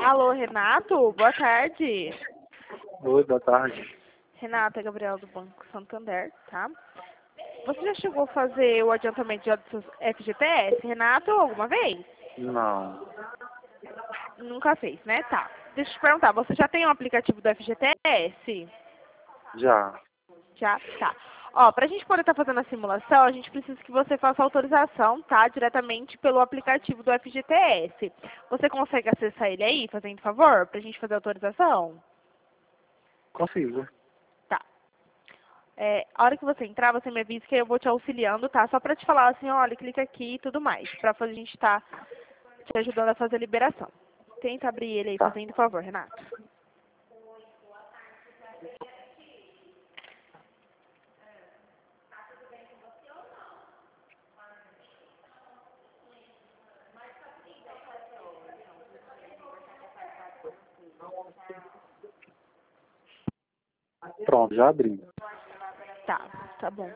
Alô, Renato? Boa tarde. Oi, boa tarde. Renata, Gabriel do Banco Santander, tá? Você já chegou a fazer o adiantamento de seus FGTS, Renato, alguma vez? Não, Nunca fez, né? Tá. Deixa eu te perguntar, você já tem um aplicativo do FGTS? já. Já? Tá. Ó, pra gente poder estar fazendo a simulação, a gente precisa que você faça a autorização, tá? Diretamente pelo aplicativo do FGTS. Você consegue acessar ele aí, fazendo favor, pra gente fazer a autorização? Consigo. Tá. A hora que você entrar, você me avisa que eu vou te auxiliando, tá? Só pra te falar assim, olha, clica aqui e tudo mais. Pra a gente estar te ajudando a fazer a liberação. Tenta abrir ele aí, Tá. fazendo favor, Renato. Pronto, já abri. Tá, tá bom.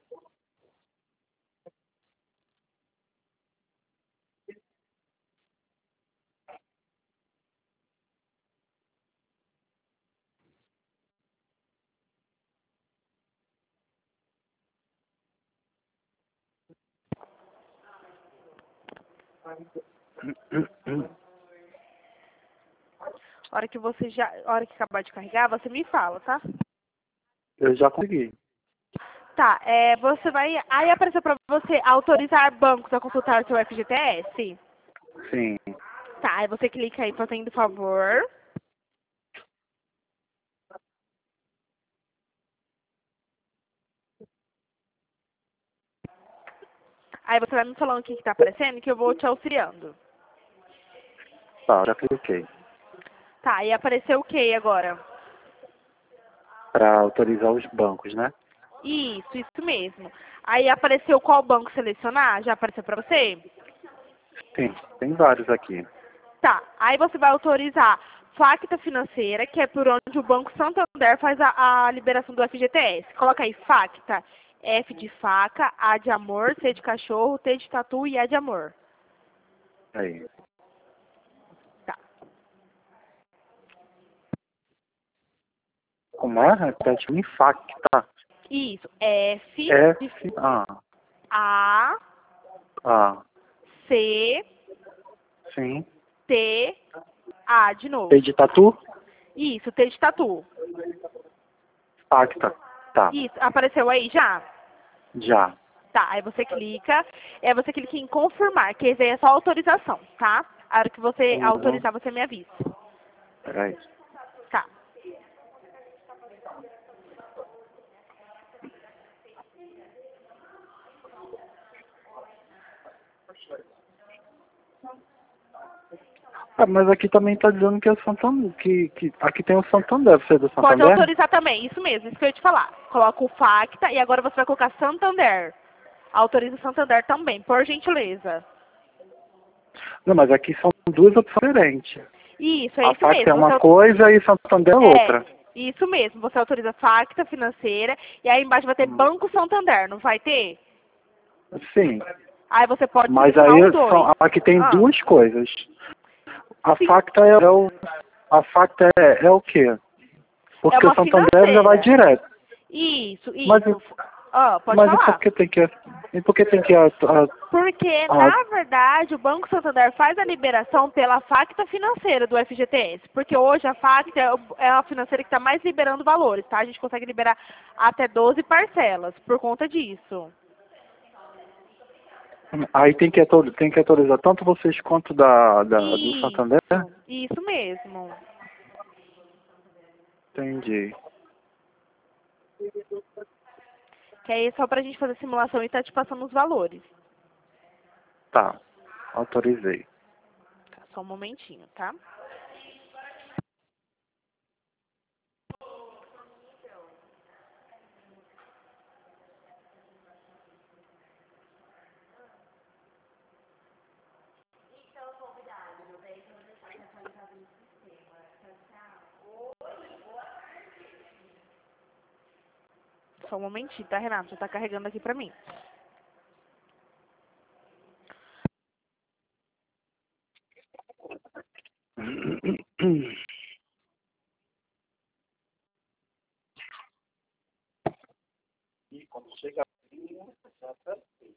A hora que acabar de carregar, você me fala, tá? Eu já consegui. Tá, você vai... Aí apareceu pra você autorizar bancos a consultar o seu FGTS? Sim. Tá, aí você clica aí, fazendo favor. Aí você vai me falando o que tá aparecendo, que eu vou te auxiliando. Tá, já cliquei. Tá, aí apareceu o que agora? Para autorizar os bancos, né? Isso mesmo. Aí apareceu qual banco selecionar? Já apareceu pra você? Sim, tem vários aqui. Tá, aí você vai autorizar Facta Financeira, que é por onde o Banco Santander faz a liberação do FGTS. Coloca aí Facta, F de faca, A de amor, C de cachorro, T de tatu e A de amor. Aí. Tá. Como é? Repete me facta. Isso, F de F, A. A, A. C, Sim. T, A de novo. T de tatu? Isso, T de tatu. Facta. Tá. Isso, apareceu aí já? Já. Tá, aí você clica em confirmar, que esse aí é só autorização, tá? A hora que você Uhum. autorizar, você me avisa. Peraí. Tá. Ah, mas aqui também tá dizendo que é Santander, que aqui tem o Santander, você é do Pode Santander? autorizar também, isso mesmo, isso que eu ia te falar. Coloca o Facta e agora você vai colocar Santander. Autoriza Santander também, por gentileza. Não, mas aqui são duas opções diferentes. Isso, é A isso Facta é mesmo. uma coisa e Santander é outra. Isso mesmo. Você autoriza Facta Financeira e aí embaixo vai ter Banco Santander, não vai ter? Sim, Aí você pode mas selecionar aí os dois. aqui tem Ah, duas coisas. A sim, Facta a Facta é o quê? é Porque o uma Santander já vai financeira. direto. Isso, Mas, isso. Ah, pode mas e por falar. que tem que Porque, na verdade, o Banco Santander faz a liberação pela Facta Financeira do FGTS. Porque hoje a Facta é a financeira que está mais liberando valores, tá? A gente consegue liberar até 12 parcelas por conta disso. aí tem que autorizar tanto vocês quanto do Santander? Isso mesmo. Entendi. Que aí é só pra gente fazer a simulação e tá te passando os valores. Tá, autorizei. Tá, só um momentinho, tá? Só um momentinho, tá, Renato? Já tá carregando aqui pra mim. E quando chega assim, já tá.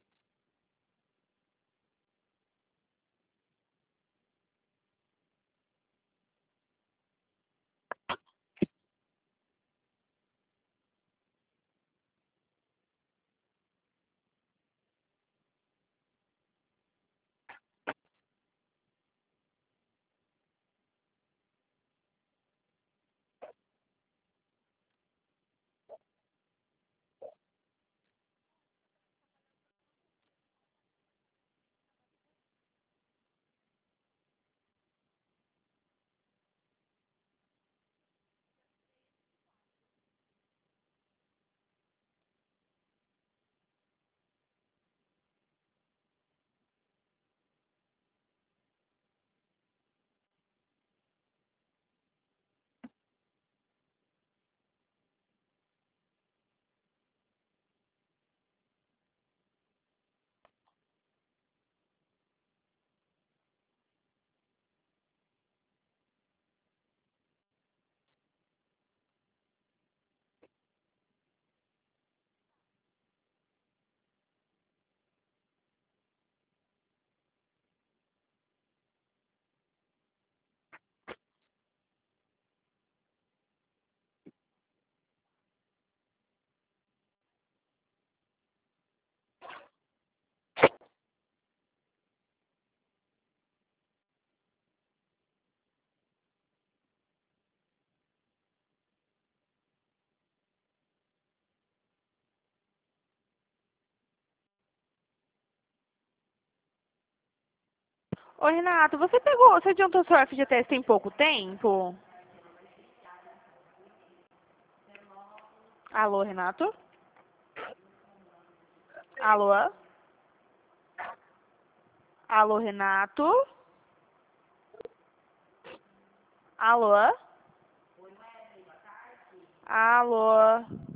Ô, Renato, você adiantou seu FGTS tem pouco tempo? Alô, Renato? Alô? Alô, Renato? Alô? Alô?